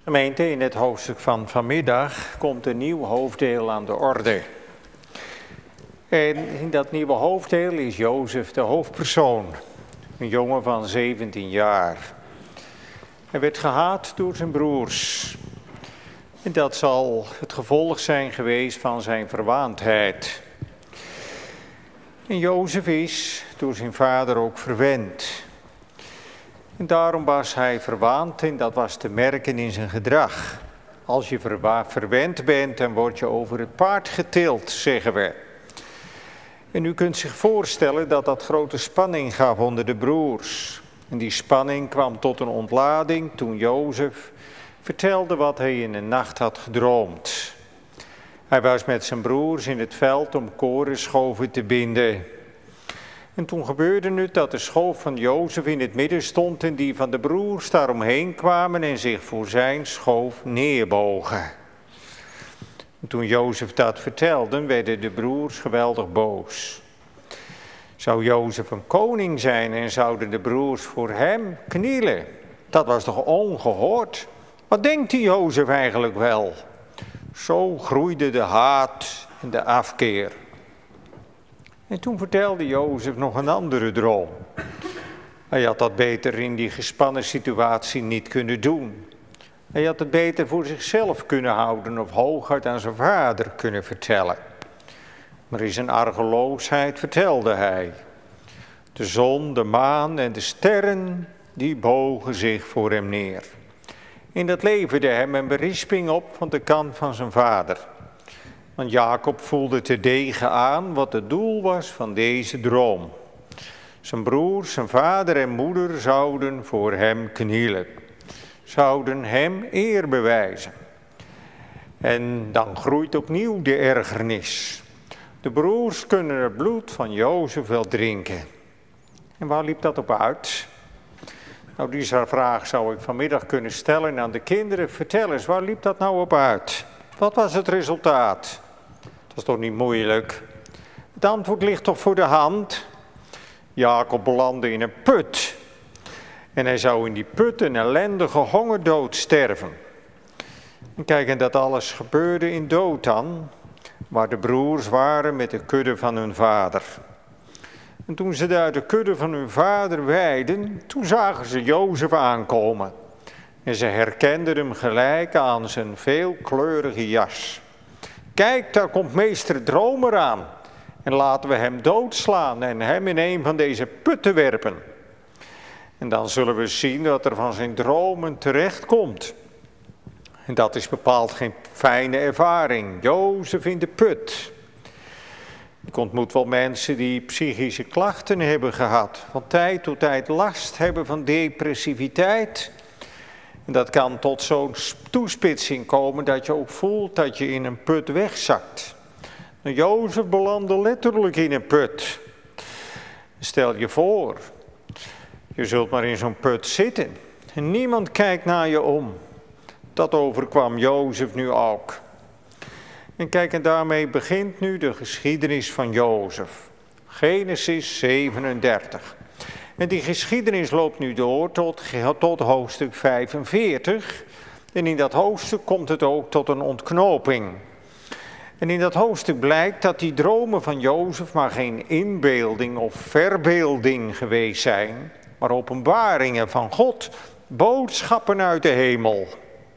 Gemeente, in het hoofdstuk van vanmiddag komt een nieuw hoofddeel aan de orde. En in dat nieuwe hoofddeel is Jozef de hoofdpersoon, een jongen van 17 jaar. Hij werd gehaat door zijn broers. En dat zal het gevolg zijn geweest van zijn verwaandheid. En Jozef is door zijn vader ook verwend. En daarom was hij verwaand en dat was te merken in zijn gedrag. Als je verwend bent, dan word je over het paard getild, zeggen we. En u kunt zich voorstellen dat dat grote spanning gaf onder de broers. En die spanning kwam tot een ontlading toen Jozef vertelde wat hij in de nacht had gedroomd. Hij was met zijn broers in het veld om korenschoven te binden. En toen gebeurde het dat de schoof van Jozef in het midden stond en die van de broers daaromheen kwamen en zich voor zijn schoof neerbogen. En toen Jozef dat vertelde, werden de broers geweldig boos. Zou Jozef een koning zijn en zouden de broers voor hem knielen? Dat was toch ongehoord? Wat denkt die Jozef eigenlijk wel? Zo groeide de haat en de afkeer. En toen vertelde Jozef nog een andere droom. Hij had dat beter in die gespannen situatie niet kunnen doen. Hij had het beter voor zichzelf kunnen houden of hooguit aan zijn vader kunnen vertellen. Maar in zijn argeloosheid vertelde hij. De zon, de maan en de sterren, die bogen zich voor hem neer. En dat leverde hem een berisping op van de kant van zijn vader. Want Jacob voelde terdege aan wat het doel was van deze droom. Zijn broers, zijn vader en moeder zouden voor hem knielen. Zouden hem eer bewijzen. En dan groeit opnieuw de ergernis. De broers kunnen het bloed van Jozef wel drinken. En waar liep dat op uit? Nou, die vraag zou ik vanmiddag kunnen stellen aan de kinderen. Vertel eens, waar liep dat nou op uit? Wat was het resultaat? Dat is toch niet moeilijk? Het antwoord ligt toch voor de hand? Jacob belandde in een put. En hij zou in die put een ellendige hongerdood sterven. En kijk, en dat alles gebeurde in Dothan, waar de broers waren met de kudde van hun vader. En toen ze daar de kudde van hun vader weiden, toen zagen ze Jozef aankomen. En ze herkenden hem gelijk aan zijn veelkleurige jas. Kijk, daar komt meester Dromer aan. En laten we hem doodslaan en hem in een van deze putten werpen. En dan zullen we zien wat er van zijn dromen terecht komt. En dat is bepaald geen fijne ervaring. Jozef in de put. Ik ontmoet wel mensen die psychische klachten hebben gehad. Van tijd tot tijd last hebben van depressiviteit. En dat kan tot zo'n toespitsing komen dat je ook voelt dat je in een put wegzakt. Nou, Jozef belandde letterlijk in een put. Stel je voor, je zult maar in zo'n put zitten. En niemand kijkt naar je om. Dat overkwam Jozef nu ook. En kijk, en daarmee begint nu de geschiedenis van Jozef. Genesis 37. En die geschiedenis loopt nu door tot hoofdstuk 45. En in dat hoofdstuk komt het ook tot een ontknoping. En in dat hoofdstuk blijkt dat die dromen van Jozef maar geen inbeelding of verbeelding geweest zijn, maar openbaringen van God, boodschappen uit de hemel.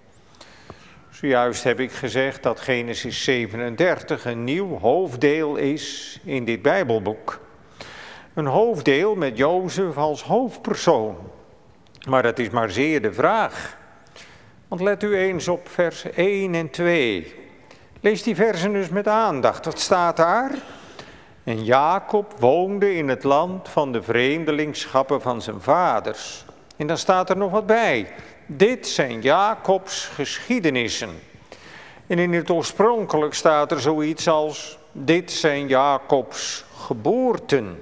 Zojuist heb ik gezegd dat Genesis 37 een nieuw hoofddeel is in dit Bijbelboek. Een hoofddeel met Jozef als hoofdpersoon. Maar dat is maar zeer de vraag. Want let u eens op vers 1 en 2. Lees die versen dus met aandacht. Wat staat daar? En Jacob woonde in het land van de vreemdelingschappen van zijn vaders. En dan staat er nog wat bij. Dit zijn Jacobs geschiedenissen. En in het oorspronkelijk staat er zoiets als: dit zijn Jacobs geboorten.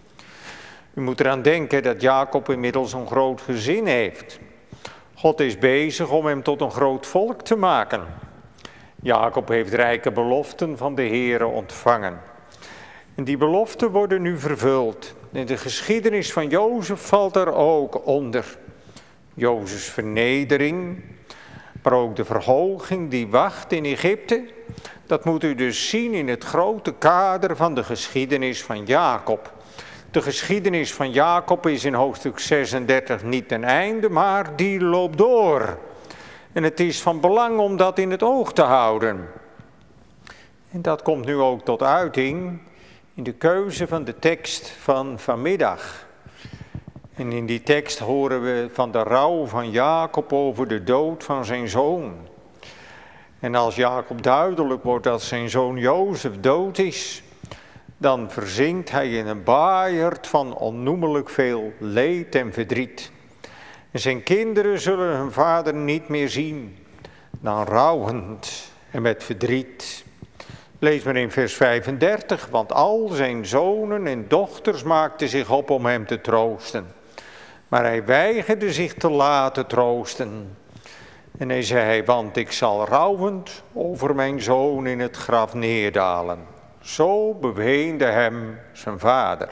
U moet eraan denken dat Jacob inmiddels een groot gezin heeft. God is bezig om hem tot een groot volk te maken. Jacob heeft rijke beloften van de Heere ontvangen. En die beloften worden nu vervuld. En de geschiedenis van Jozef valt er ook onder. Jozefs vernedering, Maar ook de verhoging die wacht in Egypte, dat moet u dus zien in het grote kader van de geschiedenis van Jacob. De geschiedenis van Jacob is in hoofdstuk 36 niet ten einde, maar die loopt door. En het is van belang om dat in het oog te houden. En dat komt nu ook tot uiting in de keuze van de tekst van vanmiddag. En in die tekst horen we van de rouw van Jacob over de dood van zijn zoon. En als Jacob duidelijk wordt dat zijn zoon Jozef dood is, dan verzinkt hij in een baaierd van onnoemelijk veel leed en verdriet. En zijn kinderen zullen hun vader niet meer zien, dan rouwend en met verdriet. Lees maar in vers 35, want al zijn zonen en dochters maakten zich op om hem te troosten. Maar hij weigerde zich te laten troosten. En hij zei, want ik zal rouwend over mijn zoon in het graf neerdalen. Zo beweende hem zijn vader.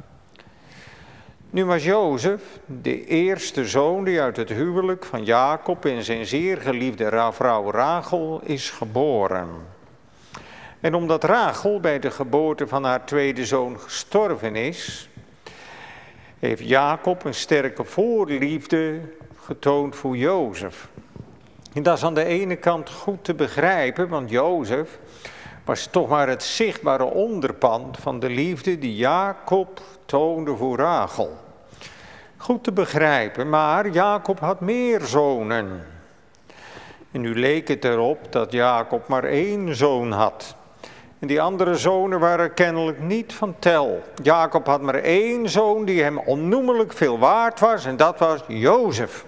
Nu was Jozef de eerste zoon die uit het huwelijk van Jacob en zijn zeer geliefde vrouw Rachel is geboren. En omdat Rachel bij de geboorte van haar tweede zoon gestorven is, heeft Jacob een sterke voorliefde getoond voor Jozef. En dat is aan de ene kant goed te begrijpen, want Jozef was toch maar het zichtbare onderpand van de liefde die Jacob toonde voor Rachel. Goed te begrijpen, maar Jacob had meer zonen. En nu leek het erop dat Jacob maar 1 zoon had. En die andere zonen waren kennelijk niet van tel. Jacob had maar 1 zoon die hem onnoemelijk veel waard was en dat was Jozef.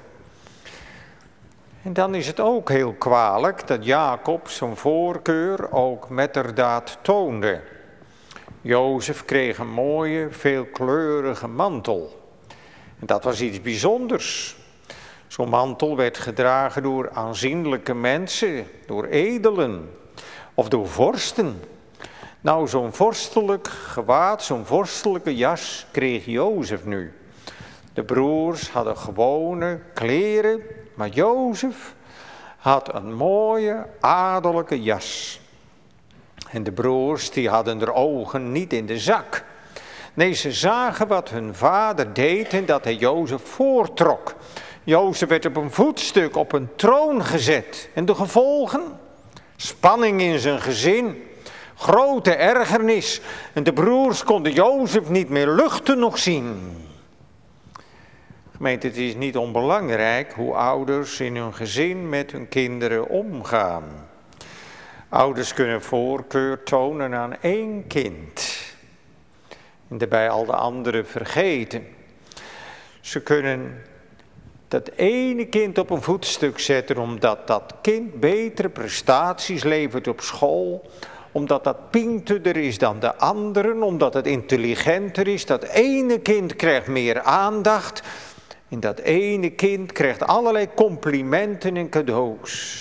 En dan is het ook heel kwalijk dat Jacob zijn voorkeur ook metterdaad toonde. Jozef kreeg een mooie, veelkleurige mantel. En dat was iets bijzonders. Zo'n mantel werd gedragen door aanzienlijke mensen, door edelen of door vorsten. Nou, zo'n vorstelijk gewaad, zo'n vorstelijke jas kreeg Jozef nu. De broers hadden gewone kleren, maar Jozef had een mooie adellijke jas. En de broers die hadden er ogen niet in de zak. Nee, ze zagen wat hun vader deed en dat hij Jozef voortrok. Jozef werd op een voetstuk op een troon gezet. En de gevolgen? Spanning in zijn gezin, grote ergernis. En de broers konden Jozef niet meer luchten nog zien. Gemeente, het is niet onbelangrijk hoe ouders in hun gezin met hun kinderen omgaan. Ouders kunnen voorkeur tonen aan 1 kind. En daarbij al de anderen vergeten. Ze kunnen dat ene kind op een voetstuk zetten omdat dat kind betere prestaties levert op school. Omdat dat pinterder is dan de anderen, omdat het intelligenter is. Dat ene kind krijgt meer aandacht. En dat ene kind krijgt allerlei complimenten en cadeaus.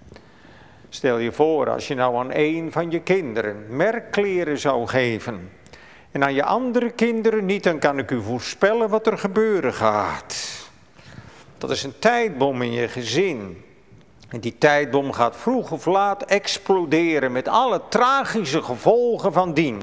Stel je voor als je nou aan 1 van je kinderen merkkleren zou geven. En aan je andere kinderen niet, dan kan ik u voorspellen wat er gebeuren gaat. Dat is een tijdbom in je gezin. En die tijdbom gaat vroeg of laat exploderen met alle tragische gevolgen van dien.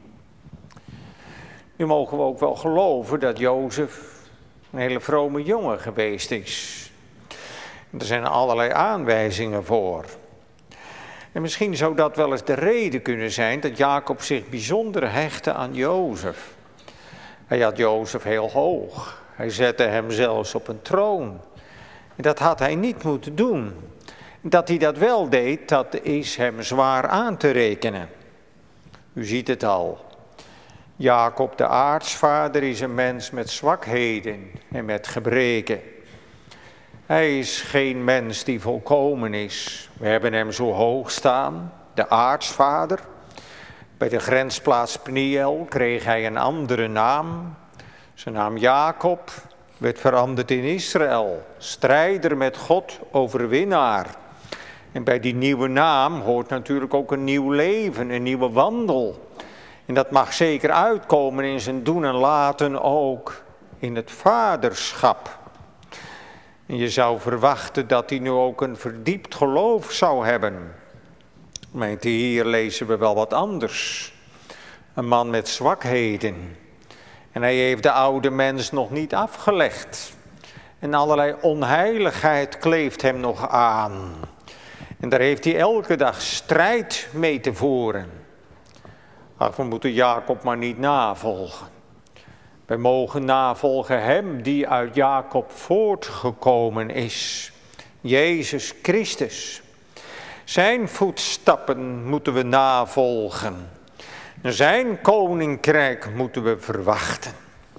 Nu mogen we ook wel geloven dat Jozef een hele vrome jongen geweest is. Er zijn allerlei aanwijzingen voor. En misschien zou dat wel eens de reden kunnen zijn dat Jacob zich bijzonder hechtte aan Jozef. Hij had Jozef heel hoog. Hij zette hem zelfs op een troon. En dat had hij niet moeten doen. Dat hij dat wel deed, dat is hem zwaar aan te rekenen. U ziet het al. Jacob de aartsvader is een mens met zwakheden en met gebreken. Hij is geen mens die volkomen is. We hebben hem zo hoog staan, de aartsvader. Bij de grensplaats Pniel kreeg hij een andere naam. Zijn naam Jacob werd veranderd in Israël. Strijder met God, overwinnaar. En bij die nieuwe naam hoort natuurlijk ook een nieuw leven, een nieuwe wandel. En dat mag zeker uitkomen in zijn doen en laten ook in het vaderschap. En je zou verwachten dat hij nu ook een verdiept geloof zou hebben. Maar hier lezen we wel wat anders. Een man met zwakheden. En hij heeft de oude mens nog niet afgelegd. En allerlei onheiligheid kleeft hem nog aan. En daar heeft hij elke dag strijd mee te voeren. Ach, we moeten Jacob maar niet navolgen. Wij mogen navolgen hem die uit Jacob voortgekomen is. Jezus Christus. Zijn voetstappen moeten we navolgen. Zijn koninkrijk moeten we verwachten.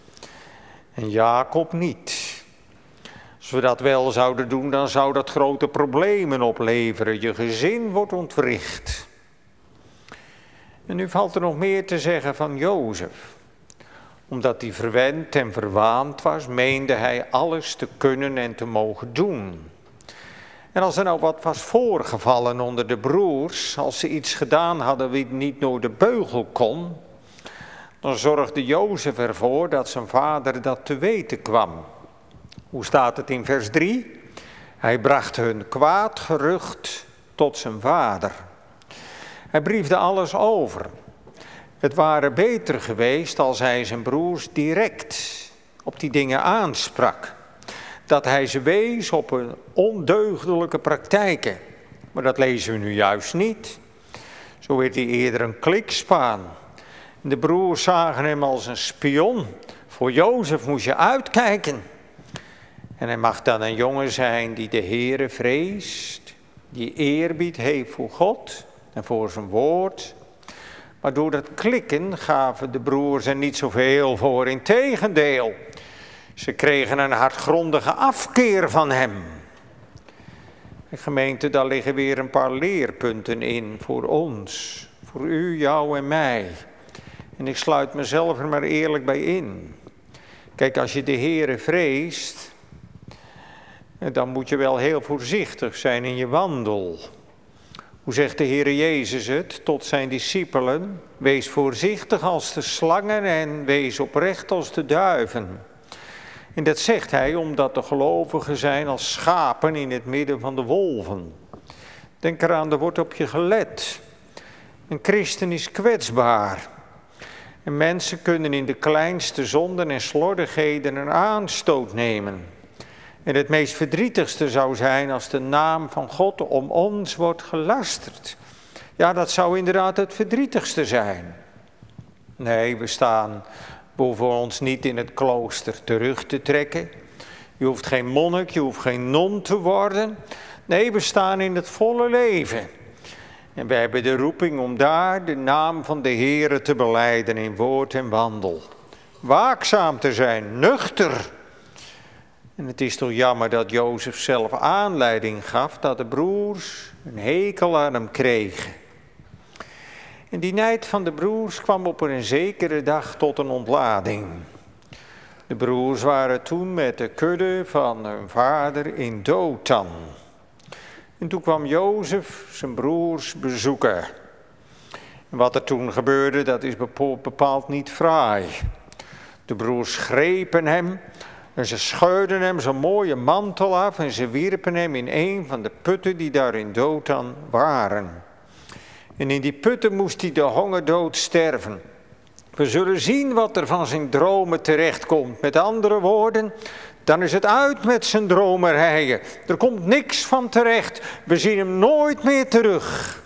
En Jacob niet. Als we dat wel zouden doen, dan zou dat grote problemen opleveren. Je gezin wordt ontwricht. En nu valt er nog meer te zeggen van Jozef. Omdat hij verwend en verwaand was, meende hij alles te kunnen en te mogen doen. En als er nou wat was voorgevallen onder de broers, als ze iets gedaan hadden wie niet door de beugel kon, dan zorgde Jozef ervoor dat zijn vader dat te weten kwam. Hoe staat het in vers 3? Hij bracht hun kwaad gerucht tot zijn vader. Hij briefde alles over. Het ware beter geweest als hij zijn broers direct op die dingen aansprak. Dat hij ze wees op hun ondeugdelijke praktijken. Maar dat lezen we nu juist niet. Zo werd hij eerder een klikspaan. De broers zagen hem als een spion. Voor Jozef moest je uitkijken. En hij mag dan een jongen zijn die de Heere vreest. Die eerbied heeft voor God en voor zijn woord. Maar door dat klikken gaven de broers er niet zoveel voor. Integendeel, ze kregen een hardgrondige afkeer van hem. Gemeente, daar liggen weer een paar leerpunten in voor ons. Voor u, jou en mij. En ik sluit mezelf er maar eerlijk bij in. Kijk, als je de Heere vreest, dan moet je wel heel voorzichtig zijn in je wandel. Hoe zegt de Heere Jezus het tot zijn discipelen? Wees voorzichtig als de slangen en wees oprecht als de duiven. En dat zegt hij omdat de gelovigen zijn als schapen in het midden van de wolven. Denk eraan, er wordt op je gelet. Een christen is kwetsbaar. En mensen kunnen in de kleinste zonden en slordigheden een aanstoot nemen. En het meest verdrietigste zou zijn als de naam van God om ons wordt gelasterd. Ja, dat zou inderdaad het verdrietigste zijn. Nee, we hoeven ons niet in het klooster terug te trekken. Je hoeft geen monnik, je hoeft geen non te worden. Nee, we staan in het volle leven. En wij hebben de roeping om daar de naam van de Heere te belijden in woord en wandel. Waakzaam te zijn, nuchter. En het is toch jammer dat Jozef zelf aanleiding gaf dat de broers een hekel aan hem kregen. En die nijd van de broers kwam op een zekere dag tot een ontlading. De broers waren toen met de kudde van hun vader in Dothan. En toen kwam Jozef zijn broers bezoeken. En wat er toen gebeurde, dat is bepaald niet fraai. De broers grepen hem en ze scheurden hem zijn mooie mantel af en ze wierpen hem in een van de putten die daar in Dothan waren. En in die putten moest hij de hongerdood sterven. We zullen zien wat er van zijn dromen terechtkomt. Met andere woorden, dan is het uit met zijn dromerijen. Er komt niks van terecht. We zien hem nooit meer terug.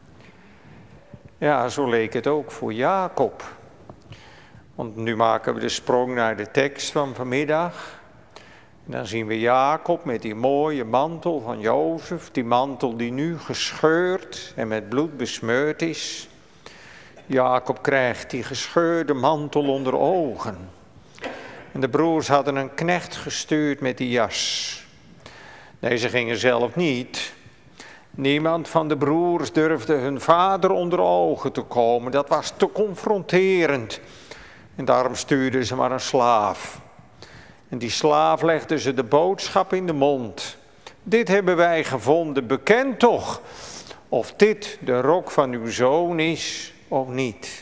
Ja, zo leek het ook voor Jacob. Want nu maken we de sprong naar de tekst van vanmiddag. En dan zien we Jacob met die mooie mantel van Jozef. Die mantel die nu gescheurd en met bloed besmeurd is. Jacob krijgt die gescheurde mantel onder ogen. En de broers hadden een knecht gestuurd met die jas. Nee, ze gingen zelf niet. Niemand van de broers durfde hun vader onder ogen te komen. Dat was te confronterend. En daarom stuurden ze maar een slaaf. En die slaaf legde ze de boodschap in de mond. Dit hebben wij gevonden, bekend toch of dit de rok van uw zoon is of niet.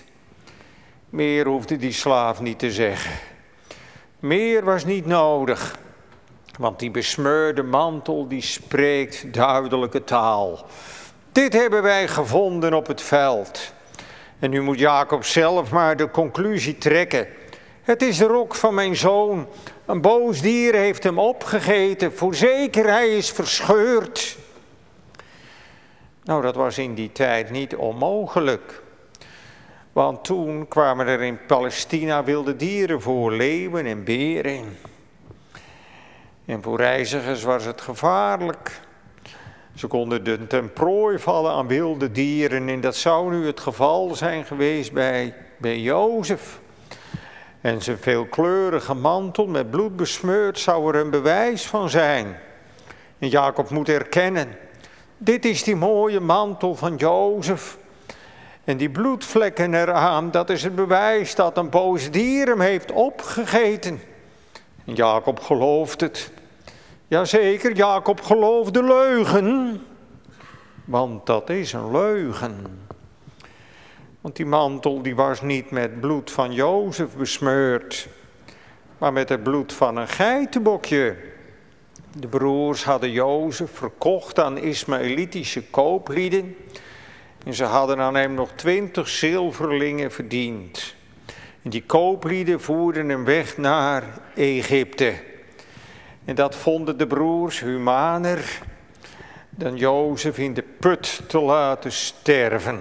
Meer hoefde die slaaf niet te zeggen. Meer was niet nodig. Want die besmeurde mantel die spreekt duidelijke taal. Dit hebben wij gevonden op het veld. En nu moet Jacob zelf maar de conclusie trekken. Het is de rok van mijn zoon. Een boos dier heeft hem opgegeten. Voorzeker, hij is verscheurd. Nou, dat was in die tijd niet onmogelijk. Want toen kwamen er in Palestina wilde dieren voor, leeuwen en beren. En voor reizigers was het gevaarlijk. Ze konden ten prooi vallen aan wilde dieren. En dat zou nu het geval zijn geweest bij Jozef. En zijn veelkleurige mantel met bloed besmeurd zou er een bewijs van zijn. En Jacob moet erkennen, dit is die mooie mantel van Jozef. En die bloedvlekken eraan, dat is het bewijs dat een boos dier hem heeft opgegeten. En Jacob gelooft het. Jazeker, Jacob gelooft de leugen. Want dat is een leugen. Want die mantel die was niet met bloed van Jozef besmeurd, maar met het bloed van een geitenbokje. De broers hadden Jozef verkocht aan Ismaëlitische kooplieden. En ze hadden aan hem nog 20 zilverlingen verdiend. En die kooplieden voerden hem weg naar Egypte. En dat vonden de broers humaner dan Jozef in de put te laten sterven.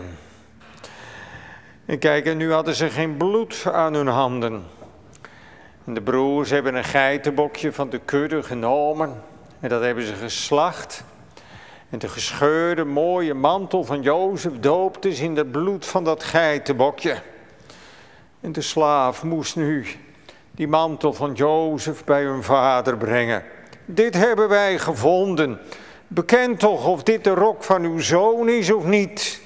En kijk, en nu hadden ze geen bloed aan hun handen. En de broers hebben een geitenbokje van de kudde genomen. En dat hebben ze geslacht. En de gescheurde mooie mantel van Jozef doopten ze in het bloed van dat geitenbokje. En de slaaf moest nu die mantel van Jozef bij hun vader brengen. Dit hebben wij gevonden. Bekend toch of dit de rok van uw zoon is of niet.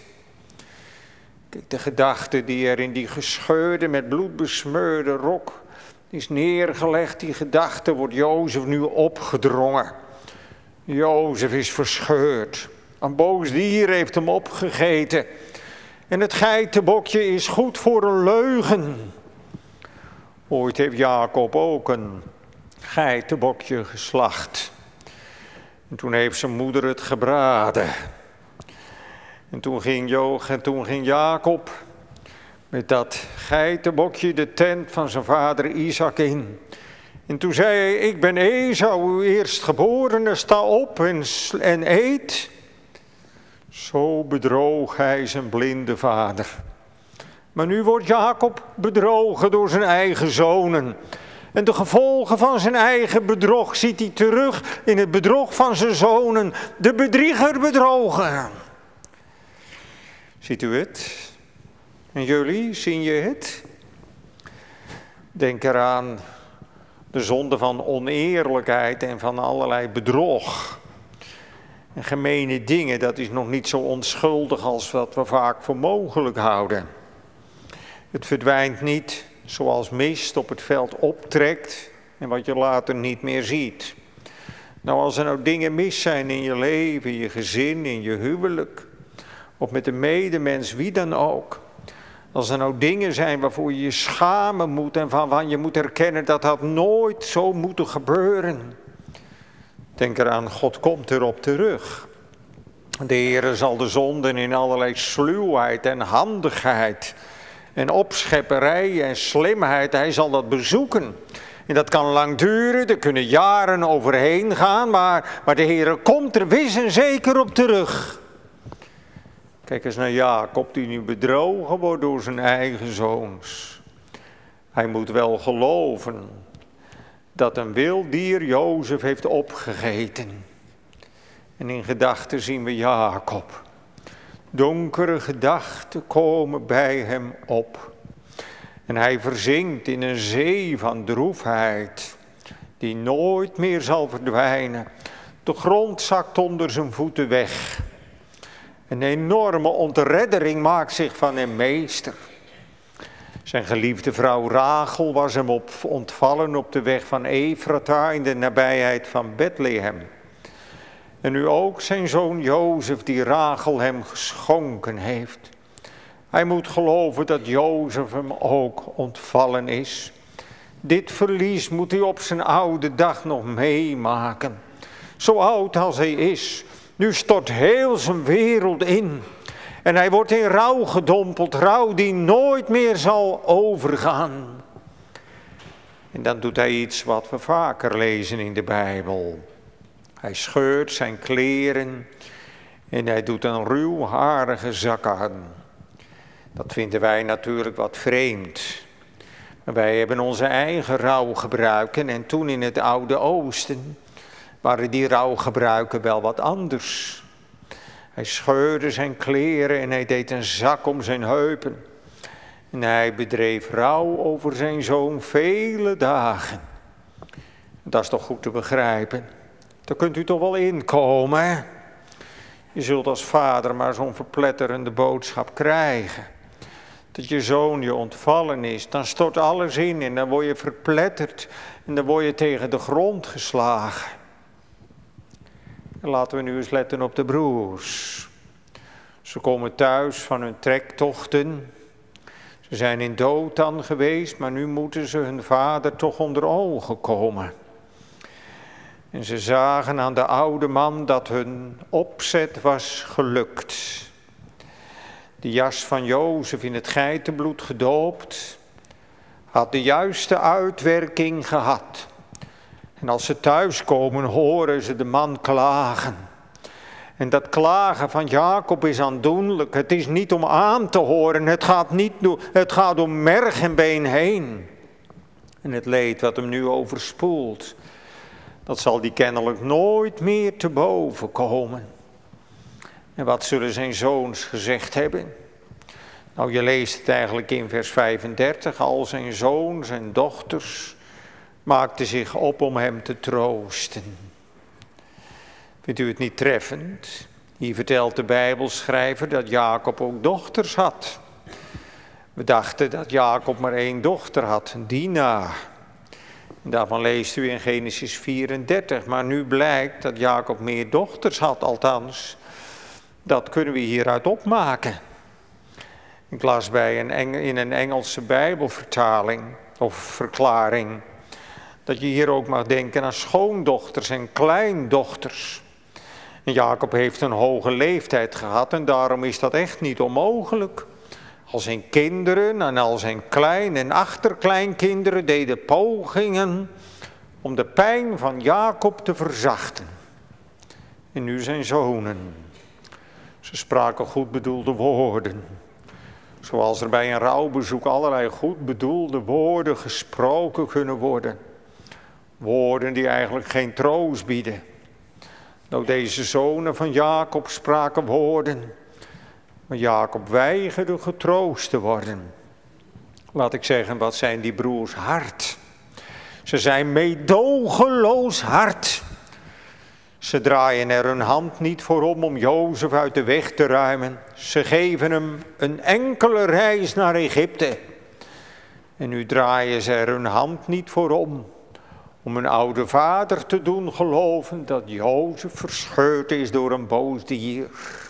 Kijk, de gedachte die er in die gescheurde met bloed besmeurde rok is neergelegd. Die gedachte wordt Jozef nu opgedrongen. Jozef is verscheurd. Een boos dier heeft hem opgegeten. En het geitenbokje is goed voor een leugen. Ooit heeft Jacob ook een geitenbokje geslacht. En toen heeft zijn moeder het gebraden. En toen ging Jacob met dat geitenbokje de tent van zijn vader Isaac in. En toen zei hij, ik ben Esau, uw eerstgeborene, sta op en eet. Zo bedroog hij zijn blinde vader. Maar nu wordt Jacob bedrogen door zijn eigen zonen. En de gevolgen van zijn eigen bedrog ziet hij terug in het bedrog van zijn zonen. De bedrieger bedrogen. Ziet u het? En jullie, zien je het? Denk eraan de zonde van oneerlijkheid en van allerlei bedrog. En gemene dingen, dat is nog niet zo onschuldig als wat we vaak voor mogelijk houden. Het verdwijnt niet zoals mist op het veld optrekt en wat je later niet meer ziet. Nou, als er nou dingen mis zijn in je leven, in je gezin, in je huwelijk, of met een medemens, wie dan ook. Als er nou dingen zijn waarvoor je je schamen moet en waarvan je moet erkennen dat dat nooit zo moet gebeuren. Denk eraan, God komt erop terug. De Heere zal de zonden in allerlei sluwheid en handigheid en opschepperij en slimheid, hij zal dat bezoeken. En dat kan lang duren, er kunnen jaren overheen gaan, maar de Heere komt er wis en zeker op terug. Kijk eens naar Jacob die nu bedrogen wordt door zijn eigen zoons. Hij moet wel geloven dat een wild dier Jozef heeft opgegeten. En in gedachten zien we Jacob. Donkere gedachten komen bij hem op. En hij verzinkt in een zee van droefheid die nooit meer zal verdwijnen. De grond zakt onder zijn voeten weg. Een enorme ontreddering maakt zich van hem meester. Zijn geliefde vrouw Rachel was hem ontvallen op de weg van Efrata in de nabijheid van Bethlehem. En nu ook zijn zoon Jozef die Rachel hem geschonken heeft. Hij moet geloven dat Jozef hem ook ontvallen is. Dit verlies moet hij op zijn oude dag nog meemaken. Zo oud als hij is, nu stort heel zijn wereld in. En hij wordt in rouw gedompeld, rouw die nooit meer zal overgaan. En dan doet hij iets wat we vaker lezen in de Bijbel. Hij scheurt zijn kleren en hij doet een ruwharige zak aan. Dat vinden wij natuurlijk wat vreemd. Maar wij hebben onze eigen rouwgebruiken en toen in het Oude Oosten waren die rouwgebruiken wel wat anders. Hij scheurde zijn kleren en hij deed een zak om zijn heupen. En hij bedreef rouw over zijn zoon vele dagen. Dat is toch goed te begrijpen. Daar kunt u toch wel inkomen, hè? Je zult als vader maar zo'n verpletterende boodschap krijgen. Dat je zoon je ontvallen is, dan stort alles in en dan word je verpletterd. En dan word je tegen de grond geslagen. En laten we nu eens letten op de broers. Ze komen thuis van hun trektochten. Ze zijn in Dothan geweest, maar nu moeten ze hun vader toch onder ogen komen. En ze zagen aan de oude man dat hun opzet was gelukt. De jas van Jozef in het geitenbloed gedoopt, had de juiste uitwerking gehad. En als ze thuiskomen horen ze de man klagen. En dat klagen van Jacob is aandoenlijk. Het is niet om aan te horen, het gaat door merg en been heen. En het leed wat hem nu overspoelt, dat zal die kennelijk nooit meer te boven komen. En wat zullen zijn zoons gezegd hebben? Nou, je leest het eigenlijk in vers 35. Al zijn zoons en dochters maakten zich op om hem te troosten. Vindt u het niet treffend? Hier vertelt de Bijbelschrijver dat Jacob ook dochters had. We dachten dat Jacob maar één dochter had, Dina. Daarvan leest u in Genesis 34. Maar nu blijkt dat Jacob meer dochters had, althans. Dat kunnen we hieruit opmaken. Ik las in een Engelse Bijbelvertaling of verklaring dat je hier ook mag denken aan schoondochters en kleindochters. En Jacob heeft een hoge leeftijd gehad en daarom is dat echt niet onmogelijk. Al zijn kinderen en al zijn klein- en achterkleinkinderen deden pogingen om de pijn van Jacob te verzachten. En nu zijn zonen. Ze spraken goed bedoelde woorden. Zoals er bij een rouwbezoek allerlei goed bedoelde woorden gesproken kunnen worden. Woorden die eigenlijk geen troost bieden. Nou, deze zonen van Jacob spraken woorden. Maar Jacob weigerde getroost te worden. Laat ik zeggen, wat zijn die broers hard. Ze zijn meedogenloos hard. Ze draaien er hun hand niet voor om Jozef uit de weg te ruimen. Ze geven hem een enkele reis naar Egypte. En nu draaien ze er hun hand niet voor om hun oude vader te doen geloven dat Jozef verscheurd is door een boos dier.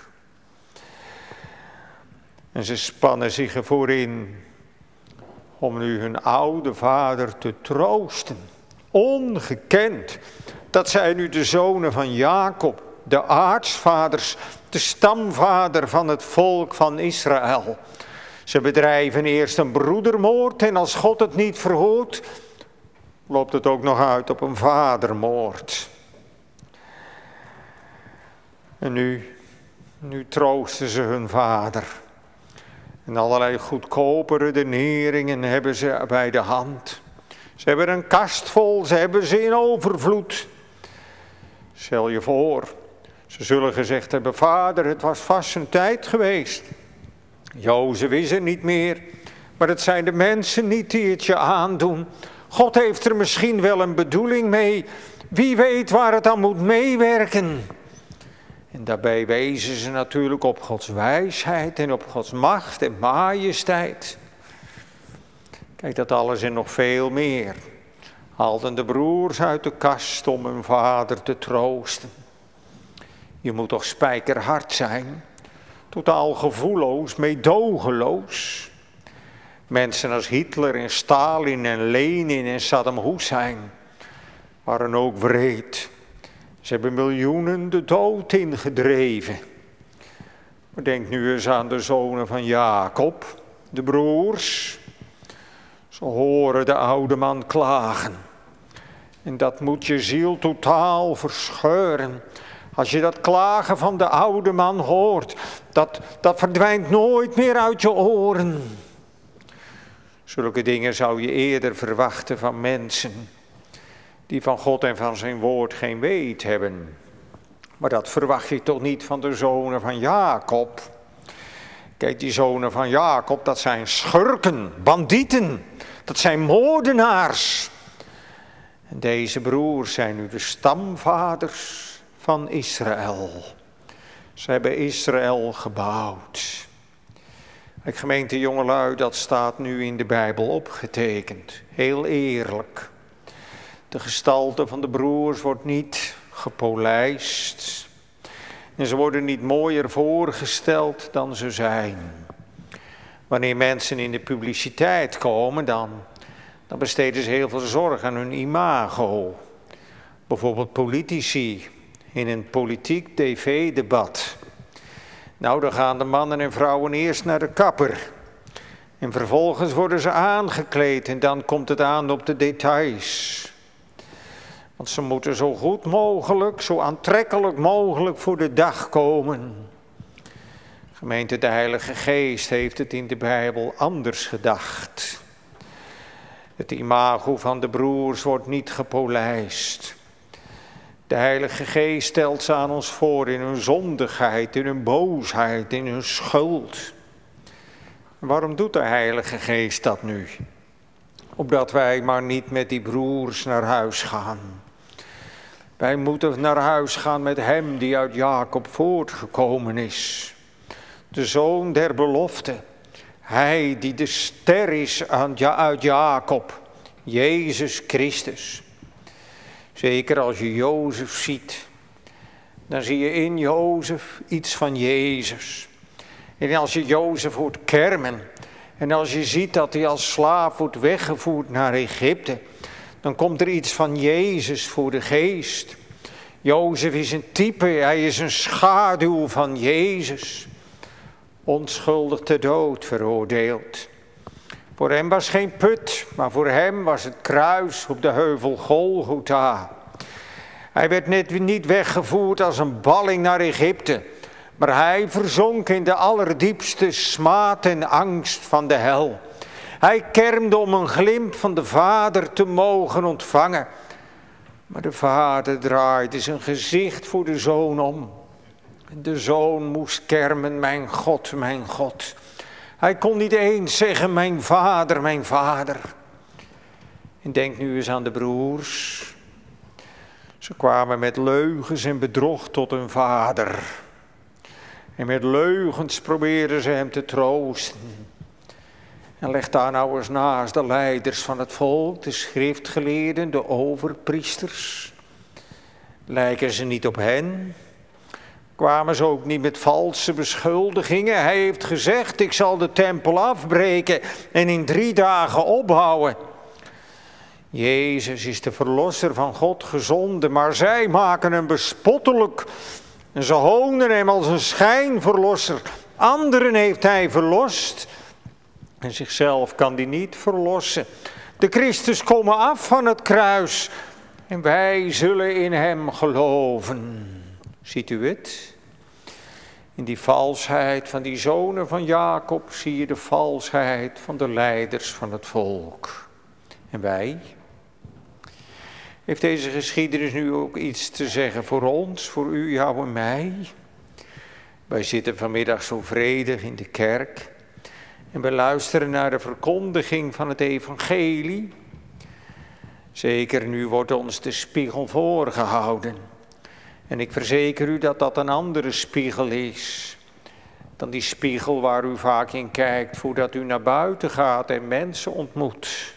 En ze spannen zich ervoor in om nu hun oude vader te troosten. Ongekend. Dat zijn nu de zonen van Jacob, de aartsvaders, de stamvader van het volk van Israël. Ze bedrijven eerst een broedermoord en als God het niet verhoort, loopt het ook nog uit op een vadermoord. En nu troosten ze hun vader. En allerlei goedkope redeneringen hebben ze bij de hand. Ze hebben een kast vol, ze hebben ze in overvloed. Stel je voor, ze zullen gezegd hebben, vader, het was vast een tijd geweest. Jozef is er niet meer, maar het zijn de mensen niet die het je aandoen. God heeft er misschien wel een bedoeling mee. Wie weet waar het aan moet meewerken. En daarbij wezen ze natuurlijk op Gods wijsheid en op Gods macht en majesteit. Kijk, dat alles en nog veel meer haalden de broers uit de kast om hun vader te troosten. Je moet toch spijkerhard zijn, totaal gevoelloos, meedogenloos. Mensen als Hitler en Stalin en Lenin en Saddam Hussein waren ook wreed. Ze hebben miljoenen de dood ingedreven. Maar denk nu eens aan de zonen van Jacob, de broers. Ze horen de oude man klagen. En dat moet je ziel totaal verscheuren. Als je dat klagen van de oude man hoort, dat verdwijnt nooit meer uit je oren. Zulke dingen zou je eerder verwachten van mensen die van God en van zijn woord geen weet hebben. Maar dat verwacht je toch niet van de zonen van Jacob. Kijk, die zonen van Jacob, dat zijn schurken, bandieten, dat zijn moordenaars. En deze broers zijn nu de stamvaders van Israël. Ze hebben Israël gebouwd. Kijk, gemeente jongelui, dat staat nu in de Bijbel opgetekend. Heel eerlijk. De gestalte van de broers wordt niet gepolijst. En ze worden niet mooier voorgesteld dan ze zijn. Wanneer mensen in de publiciteit komen, dan besteden ze heel veel zorg aan hun imago. Bijvoorbeeld politici in een politiek tv-debat. Nou, dan gaan de mannen en vrouwen eerst naar de kapper. En vervolgens worden ze aangekleed en dan komt het aan op de details. Want ze moeten zo goed mogelijk, zo aantrekkelijk mogelijk voor de dag komen. Gemeente, de Heilige Geest heeft het in de Bijbel anders gedacht. Het imago van de broers wordt niet gepolijst. De Heilige Geest stelt ze aan ons voor in hun zondigheid, in hun boosheid, in hun schuld. Waarom doet de Heilige Geest dat nu? Opdat wij maar niet met die broers naar huis gaan. Wij moeten naar huis gaan met hem die uit Jacob voortgekomen is. De zoon der belofte. Hij die de ster is uit Jacob. Jezus Christus. Zeker als je Jozef ziet. Dan zie je in Jozef iets van Jezus. En als je Jozef hoort kermen. En als je ziet dat hij als slaaf wordt weggevoerd naar Egypte. Dan komt er iets van Jezus voor de geest. Jozef is een type, hij is een schaduw van Jezus. Onschuldig ter dood veroordeeld. Voor hem was geen put, maar voor hem was het kruis op de heuvel Golgotha. Hij werd niet weggevoerd als een balling naar Egypte. Maar hij verzonk in de allerdiepste smaad en angst van de hel. Hij kermde om een glimp van de Vader te mogen ontvangen. Maar de Vader draaide zijn gezicht voor de Zoon om. De Zoon moest kermen, mijn God, mijn God. Hij kon niet eens zeggen, mijn Vader, mijn Vader. En denk nu eens aan de broers. Ze kwamen met leugens en bedrog tot hun vader. En met leugens probeerden ze hem te troosten. En leg daar nou eens naast de leiders van het volk, de schriftgeleerden, de overpriesters. Lijken ze niet op hen? Kwamen ze ook niet met valse beschuldigingen? Hij heeft gezegd, ik zal de tempel afbreken en in 3 dagen opbouwen. Jezus is de verlosser van God gezonden, maar zij maken hem bespottelijk. En ze honen hem als een schijnverlosser. Anderen heeft hij verlost. En zichzelf kan hij niet verlossen. De Christus komen af van het kruis. En wij zullen in hem geloven. Ziet u het? In die valsheid van die zonen van Jacob zie je de valsheid van de leiders van het volk. En wij? Heeft deze geschiedenis nu ook iets te zeggen voor ons, voor u, jou en mij? Wij zitten vanmiddag zo vredig in de kerk en we luisteren naar de verkondiging van het evangelie. Zeker nu wordt ons de spiegel voorgehouden. En ik verzeker u dat dat een andere spiegel is dan die spiegel waar u vaak in kijkt voordat u naar buiten gaat en mensen ontmoet.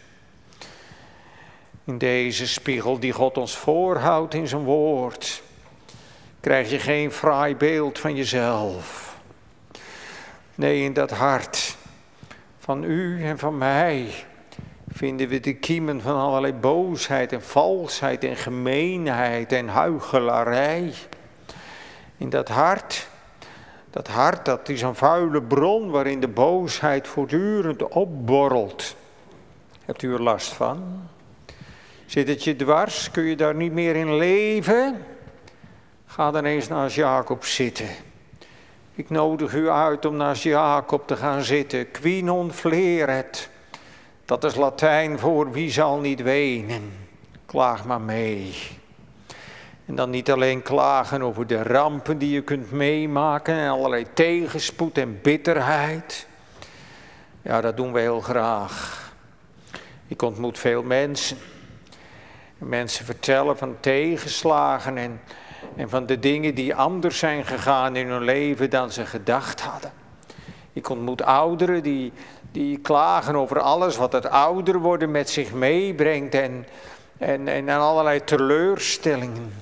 In deze spiegel die God ons voorhoudt in zijn woord, krijg je geen fraai beeld van jezelf. Nee, in dat hart van u en van mij vinden we de kiemen van allerlei boosheid en valsheid en gemeenheid en huichelarij. In dat hart dat is een vuile bron waarin de boosheid voortdurend opborrelt. Hebt u er last van? Zit het je dwars? Kun je daar niet meer in leven? Ga dan eens naast Jacob zitten. Ik nodig u uit om naast Jacob te gaan zitten. Qui non fleret. Dat is Latijn voor wie zal niet wenen. Klaag maar mee. En dan niet alleen klagen over de rampen die je kunt meemaken en allerlei tegenspoed en bitterheid. Ja, dat doen we heel graag. Ik ontmoet veel mensen. Mensen vertellen van tegenslagen en van de dingen die anders zijn gegaan in hun leven dan ze gedacht hadden. Ik ontmoet ouderen die klagen over alles wat het ouder worden met zich meebrengt en allerlei teleurstellingen.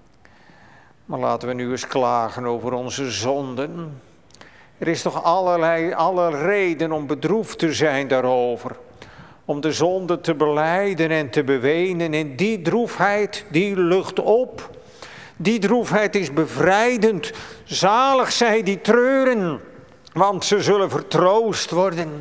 Maar laten we nu eens klagen over onze zonden. Er is toch alle reden om bedroefd te zijn daarover. Om de zonde te belijden en te bewenen. En die droefheid, die lucht op. Die droefheid is bevrijdend. Zalig zij die treuren, want ze zullen vertroost worden.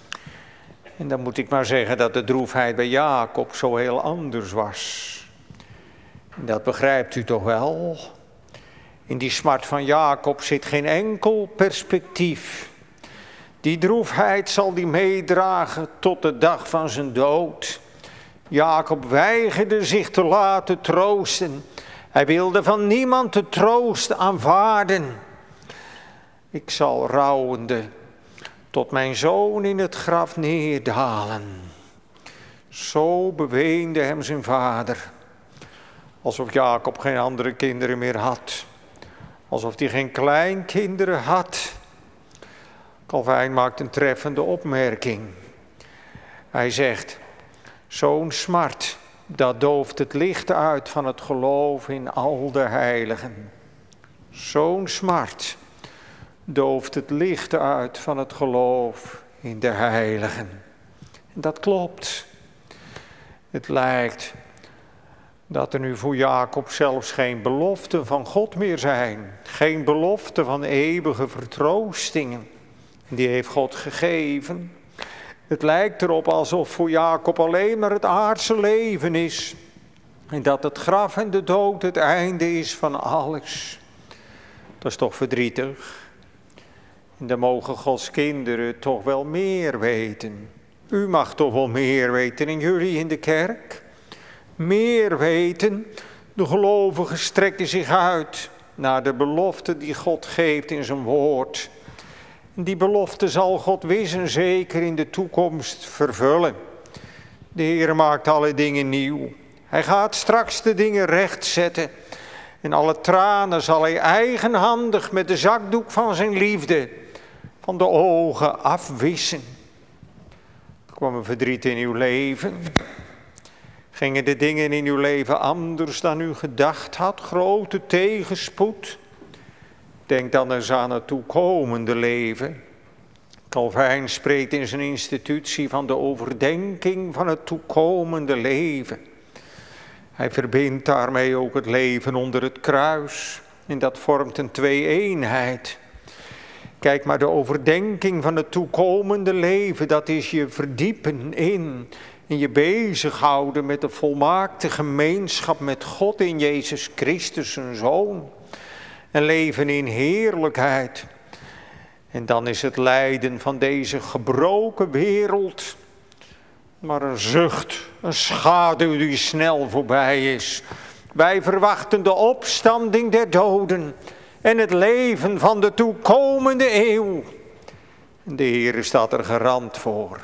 En dan moet ik maar zeggen dat de droefheid bij Jacob zo heel anders was. En dat begrijpt u toch wel? In die smart van Jacob zit geen enkel perspectief. Die droefheid zal die meedragen tot de dag van zijn dood. Jacob weigerde zich te laten troosten. Hij wilde van niemand de troost aanvaarden. Ik zal rouwende tot mijn zoon in het graf neerdalen. Zo beweende hem zijn vader. Alsof Jacob geen andere kinderen meer had. Alsof hij geen kleinkinderen had. Calvijn maakt een treffende opmerking. Hij zegt, zo'n smart, dat dooft het licht uit van het geloof in al de heiligen. Zo'n smart dooft het licht uit van het geloof in de heiligen. En dat klopt. Het lijkt dat er nu voor Jacob zelfs geen beloften van God meer zijn. Geen beloften van eeuwige vertroostingen. Die heeft God gegeven. Het lijkt erop alsof voor Jacob alleen maar het aardse leven is. En dat het graf en de dood het einde is van alles. Dat is toch verdrietig. En dan mogen Gods kinderen toch wel meer weten. U mag toch wel meer weten en jullie in de kerk. Meer weten. De gelovigen strekken zich uit naar de belofte die God geeft in zijn woord. Die belofte zal God wis en zeker in de toekomst vervullen. De Heer maakt alle dingen nieuw. Hij gaat straks de dingen rechtzetten. En alle tranen zal hij eigenhandig met de zakdoek van zijn liefde van de ogen afwissen. Kwam er verdriet in uw leven? Gingen de dingen in uw leven anders dan u gedacht had? Grote tegenspoed? Denk dan eens aan het toekomende leven. Calvijn spreekt in zijn institutie van de overdenking van het toekomende leven. Hij verbindt daarmee ook het leven onder het kruis. En dat vormt een twee-eenheid. Kijk maar, de overdenking van het toekomende leven, dat is je verdiepen in en je bezighouden met de volmaakte gemeenschap met God in Jezus Christus, zijn Zoon. En leven in heerlijkheid. En dan is het lijden van deze gebroken wereld maar een zucht, een schaduw die snel voorbij is. Wij verwachten de opstanding der doden en het leven van de toekomende eeuw. En de Heer staat er garant voor.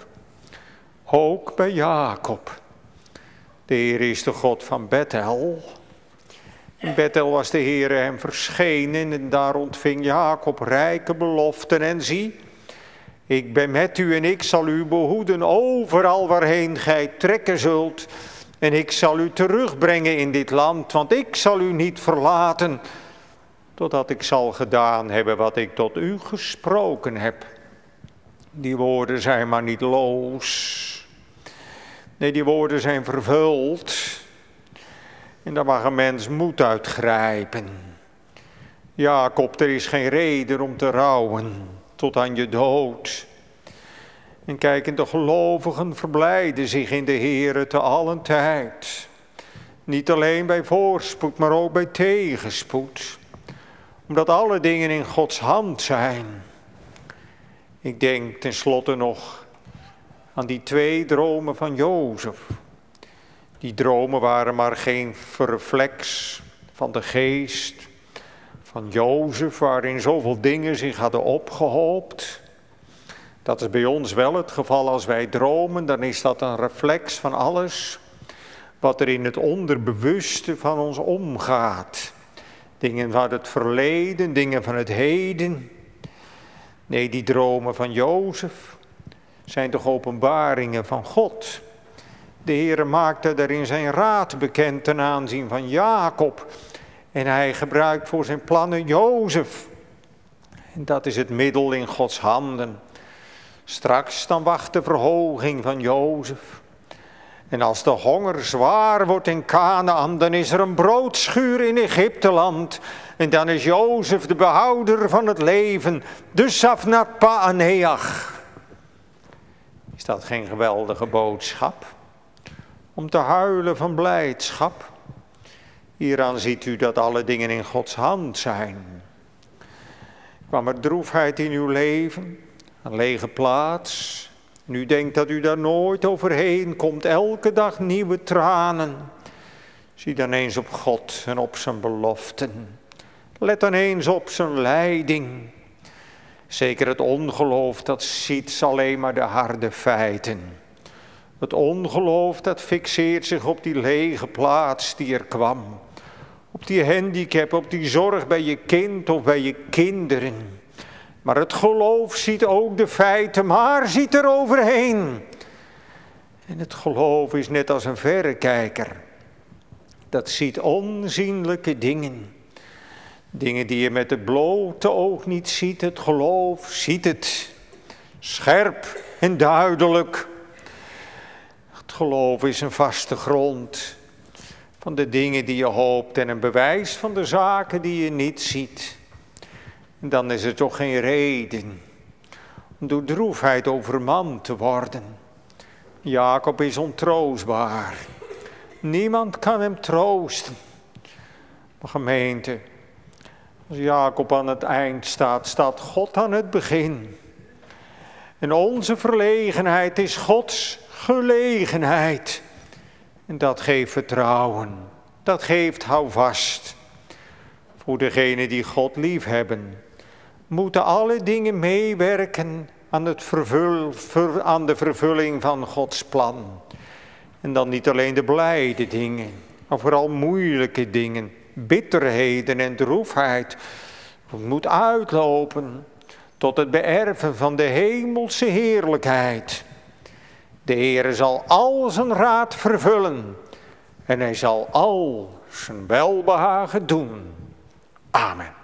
Ook bij Jacob. De Heer is de God van Bethel. In Bethel was de Heer hem verschenen en daar ontving Jacob rijke beloften. En zie, ik ben met u en ik zal u behoeden overal waarheen gij trekken zult. En ik zal u terugbrengen in dit land, want ik zal u niet verlaten, totdat ik zal gedaan hebben wat ik tot u gesproken heb. Die woorden zijn maar niet loos. Nee, die woorden zijn vervuld. En daar mag een mens moed uit grijpen. Jacob, er is geen reden om te rouwen tot aan je dood. En kijk, de gelovigen verblijden zich in de Heere te allen tijd. Niet alleen bij voorspoed, maar ook bij tegenspoed. Omdat alle dingen in Gods hand zijn. Ik denk tenslotte nog aan die 2 dromen van Jozef. Die dromen waren maar geen reflex van de geest van Jozef, waarin zoveel dingen zich hadden opgehoopt. Dat is bij ons wel het geval als wij dromen, dan is dat een reflex van alles wat er in het onderbewuste van ons omgaat. Dingen van het verleden, dingen van het heden. Nee, die dromen van Jozef zijn toch openbaringen van God. De Heere maakte daarin zijn raad bekend ten aanzien van Jacob. En hij gebruikt voor zijn plannen Jozef. En dat is het middel in Gods handen. Straks dan wacht de verhoging van Jozef. En als de honger zwaar wordt in Kanaan, dan is er een broodschuur in Egypteland. En dan is Jozef de behouder van het leven, de Safnat Paaneach. Is dat geen geweldige boodschap? Om te huilen van blijdschap. Hieraan ziet u dat alle dingen in Gods hand zijn. Kwam er droefheid in uw leven, een lege plaats. En u denkt dat u daar nooit overheen komt, elke dag nieuwe tranen. Zie dan eens op God en op zijn beloften. Let dan eens op zijn leiding. Zeker het ongeloof, dat ziet alleen maar de harde feiten. Het ongeloof, dat fixeert zich op die lege plaats die er kwam. Op die handicap, op die zorg bij je kind of bij je kinderen. Maar het geloof ziet ook de feiten, maar ziet er overheen. En het geloof is net als een verrekijker. Dat ziet onzienlijke dingen. Dingen die je met het blote oog niet ziet. Het geloof ziet het. Scherp en duidelijk. Het geloof is een vaste grond van de dingen die je hoopt en een bewijs van de zaken die je niet ziet. En dan is er toch geen reden om door droefheid overmand te worden. Jacob is ontroostbaar. Niemand kan hem troosten. Maar gemeente, als Jacob aan het eind staat, staat God aan het begin. En onze verlegenheid is Gods gelegenheid. En dat geeft vertrouwen. Dat geeft houvast. Voor degenen die God lief hebben, moeten alle dingen meewerken aan de vervulling van Gods plan. En dan niet alleen de blijde dingen, maar vooral moeilijke dingen, bitterheden en droefheid. Het moet uitlopen tot het beërven van de hemelse heerlijkheid. De Heere zal al zijn raad vervullen en hij zal al zijn welbehagen doen. Amen.